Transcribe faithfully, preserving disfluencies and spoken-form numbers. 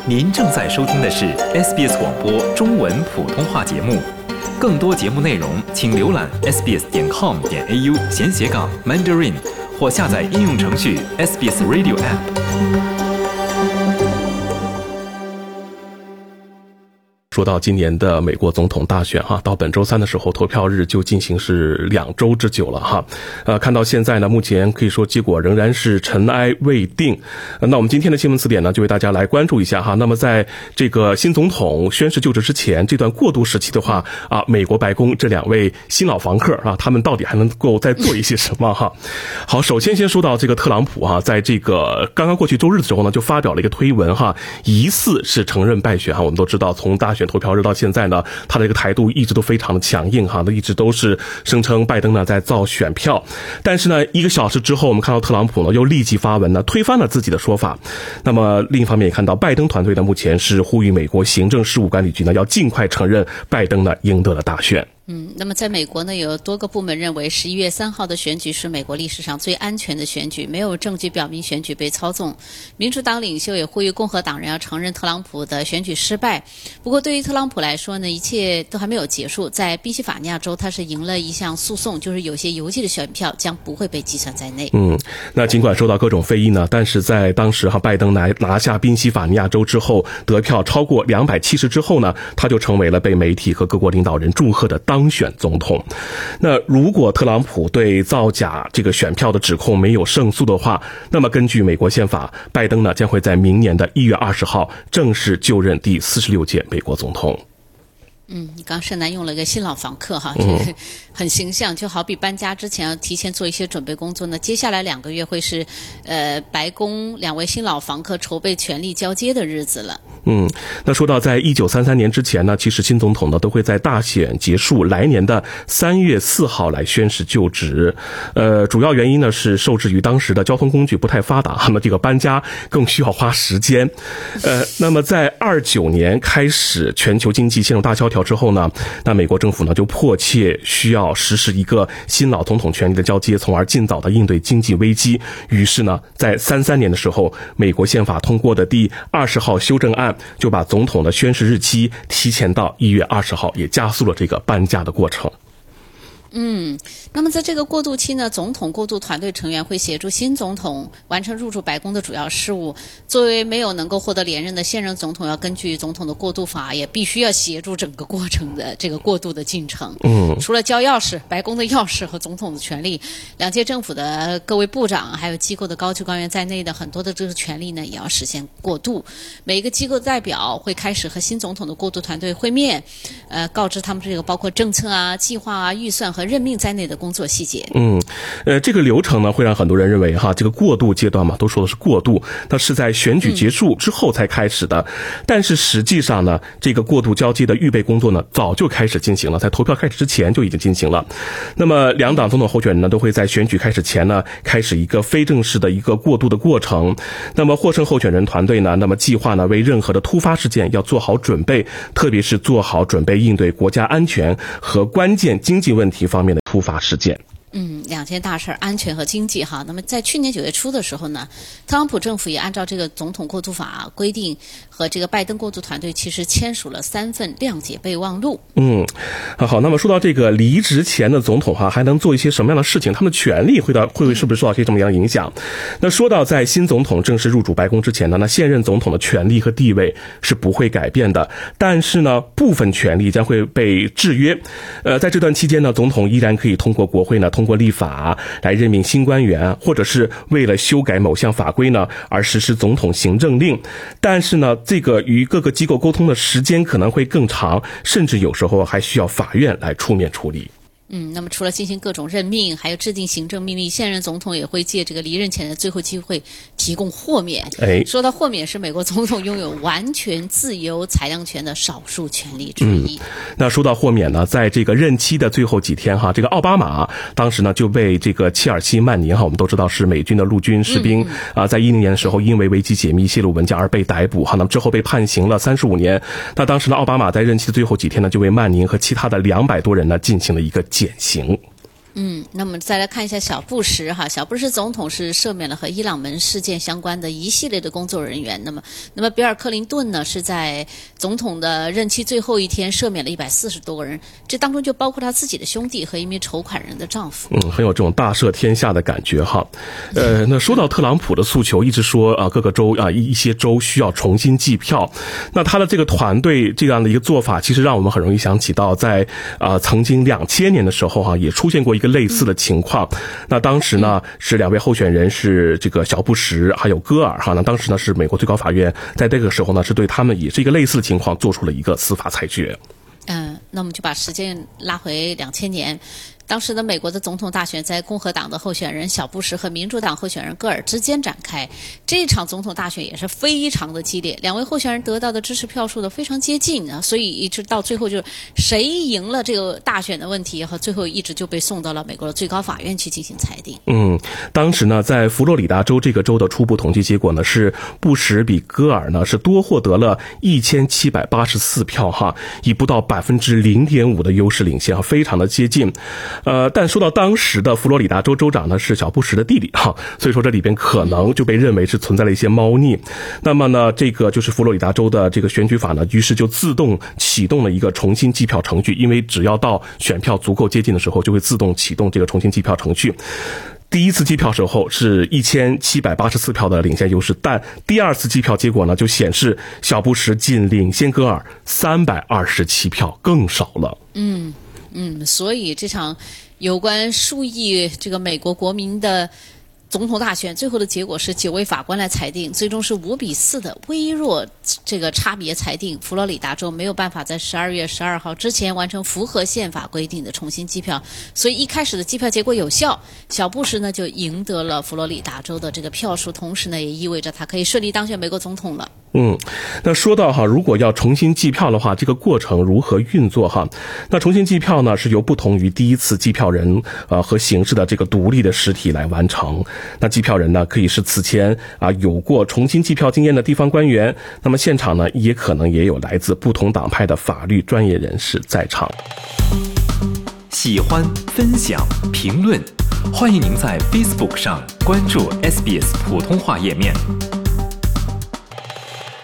您正在收听的是 S B S 广播中文普通话节目。更多节目内容，请浏览 s b s 点 com 点 a u 闲斜杠 Mandarin 或下载应用程序 S B S Radio App。 说到今年的美国总统大选哈，到本周三的时候，投票日就进行是两周之久了哈。呃，看到现在呢，目前可以说结果仍然是尘埃未定。呃、那我们今天的新闻词典呢，就为大家来关注一下哈。那么在这个新总统宣誓就职之前，这段过渡时期的话啊，美国白宫这两位新老房客啊，他们到底还能够再做一些什么哈？好，首先先说到这个特朗普啊，在这个刚刚过去周日的时候呢，就发表了一个推文哈，疑似是承认败选哈。我们都知道，从大选投票日到现在呢，他的这个态度一直都非常的强硬哈，那一直都是声称拜登呢在造选票。但是呢，一个小时之后，我们看到特朗普呢又立即发文呢推翻了自己的说法。那么另一方面也看到，拜登团队呢目前是呼吁美国行政事务管理局呢要尽快承认拜登呢赢得了大选。 嗯，那么在美国呢，有多个部门认为十一月三号的选举是美国历史上最安全的选举，没有证据表明选举被操纵。民主党领袖也呼吁共和党人要承认特朗普的选举失败。不过对于特朗普来说呢，一切都还没有结束。在宾夕法尼亚州，他是赢了一项诉讼，就是有些邮寄的选票将不会被计算在内。 嗯，那尽管受到各种非议呢，但是在当时哈，拜登拿拿下宾夕法尼亚州之后，得票超过两百七十之后呢，他就成为了被媒体和各国领导人祝贺的当选总统。那如果特朗普对造假这个选票的指控没有胜诉的话，那么根据美国宪法，拜登呢将会在明年的一月二十号正式就任第四十六届美国总统。 嗯，你刚盛楠用了一个新老房客哈，这个很形象，就好比搬家之前要提前做一些准备工作呢。接下来两个月会是呃白宫两位新老房客筹备权力交接的日子了。 嗯，那说到在一九三三年之前呢，其实新总统呢都会在大选结束来年的三月四号来宣誓就职。呃，主要原因呢是受制于当时的交通工具不太发达，那么这个搬家更需要花时间。呃，那么在二九年开始全球经济陷入大萧条之后呢，那美国政府呢就迫切需要实施一个新老总统权力的交接，从而尽早的应对经济危机。于是呢，在三三年的时候，美国宪法通过的第二十号修正案就把总统的宣誓日期提前到一月二十号，也加速了这个搬家的过程。 嗯，那么在这个过渡期呢，总统过渡团队成员会协助新总统完成入驻白宫的主要事务。作为没有能够获得连任的现任总统，要根据总统的过渡法，也必须要协助整个过程的这个过渡的进程。嗯，除了交钥匙、白宫的钥匙和总统的权力，两届政府的各位部长还有机构的高级官员在内的很多的这个权力呢，也要实现过渡。每一个机构的代表会开始和新总统的过渡团队会面，呃，告知他们这个包括政策啊、计划啊、预算和任命在内的工作细节。嗯， 呃，这个流程呢，会让很多人认为哈，这个过渡阶段嘛，都说的是过渡，那是在选举结束之后才开始的。嗯、但是实际上呢，这个过渡交接的预备工作呢，早就开始进行了，在投票开始之前就已经进行了。那么两党总统候选人呢，都会在选举开始前呢，开始一个非正式的一个过渡的过程。那么获胜候选人团队呢，那么计划呢，为任何的突发事件要做好准备，特别是做好准备应对国家安全和关键经济问题方面的突发事件。 嗯，两件大事，安全和经济哈。那么在去年九月初的时候呢，特朗普政府也按照这个总统过渡法规定，和这个拜登过渡团队其实签署了三份谅解备忘录。嗯， 好，那么说到这个离职前的总统哈，还能做一些什么样的事情？他们的权利会到会是不是受到一些什么样的影响？那说到在新总统正式入主白宫之前呢，那现任总统的权利和地位是不会改变的，但是呢，部分权利将会被制约。呃，在这段期间呢，总统依然可以通过国会呢，通过立法来任命新官员，或者是为了修改某项法规呢而实施总统行政令。但是呢，这个与各个机构沟通的时间可能会更长，甚至有时候还需要法院来出面处理。 嗯，那么除了进行各种任命，还有制定行政命令，现任总统也会借这个离任前的最后机会提供豁免。哎，说到豁免，是美国总统拥有完全自由裁量权的少数权利之一。嗯， 那说到豁免呢，在这个任期的最后几天哈，这个奥巴马当时呢就被这个切尔西·曼宁哈，我们都知道是美军的陆军士兵、嗯嗯、啊，在一零年的时候因为危机解密泄露文件而被逮捕哈，那么之后被判刑了三十五年。那当时呢，奥巴马在任期的最后几天呢，就为曼宁和其他的两百多人呢进行了一个减刑。 嗯，那么再来看一下小布什哈，小布什总统是赦免了和伊朗门事件相关的一系列的工作人员。那么，那么比尔·克林顿呢是在总统的任期最后一天赦免了一百四十多个人，这当中就包括他自己的兄弟和一名筹款人的丈夫。 嗯，很有这种大赦天下的感觉哈。呃，那说到特朗普的诉求，一直说啊各个州啊一一些州需要重新计票，那他的这个团队这样的一个做法，其实让我们很容易想起到在啊曾经两千年的时候哈、啊、也出现过一个类似的情况。那当时呢是两位候选人是这个小布什还有戈尔哈，那当时呢是美国最高法院在这个时候呢是对他们也是一个类似的情况做出了一个司法裁决。 嗯，那我们就把时间拉回两千年。当时的美国的总统大选在共和党的候选人小布什和民主党候选人戈尔之间展开，这场总统大选也是非常的激烈，两位候选人得到的支持票数都非常接近啊，所以一直到最后就是谁赢了这个大选的问题和最后一直就被送到了美国的最高法院去进行裁定。 嗯，当时呢在佛罗里达州这个州的初步统计结果呢是布什比戈尔呢是多获得了一千七百八十四票哈，以不到百分之零点五的优势领先，非常的接近。呃，但说到当时的佛罗里达州州长呢是小布什的弟弟哈，所以说这里边可能就被认为是存在了一些猫腻。那么呢，这个就是佛罗里达州的这个选举法呢，于是就自动启动了一个重新计票程序，因为只要到选票足够接近的时候，就会自动启动这个重新计票程序。第一次计票时候是一千七百八十四票的领先优势，但第二次计票结果呢就显示小布什仅领先戈尔三百二十七票，更少了。 嗯。嗯，所以这场有关数亿这个美国国民的总统大选，最后的结果是九位法官来裁定，最终是五比四的微弱这个差别裁定，佛罗里达州没有办法在十二月十二号之前完成符合宪法规定的重新计票，所以一开始的计票结果有效，小布什呢就赢得了佛罗里达州的这个票数，同时呢也意味着他可以顺利当选美国总统了。 嗯，那说到哈，如果要重新计票的话，这个过程如何运作哈？那重新计票呢，是由不同于第一次计票人呃和形式的这个独立的实体来完成。那计票人呢，可以是此前啊有过重新计票经验的地方官员，那么现场呢，也可能也有来自不同党派的法律专业人士在场。 喜欢、分享、评论，欢迎您在 Facebook 上关注 S B S 普通话页面。